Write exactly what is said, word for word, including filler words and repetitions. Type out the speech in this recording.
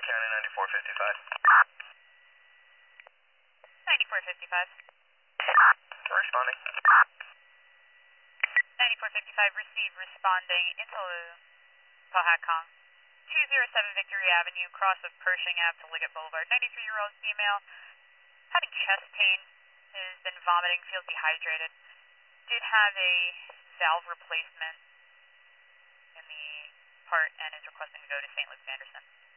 County ninety-four fifty-five. ninety-four fifty-five. Responding. ninety-four fifty-five, receive, responding, into Pahakong. two oh seven Victory Avenue, cross of Pershing Ave to Liggett Boulevard. ninety-three-year-old female, having chest pain, has been vomiting, feels dehydrated. Did have a valve replacement in the heart and is requesting to go to Saint Luke's Anderson.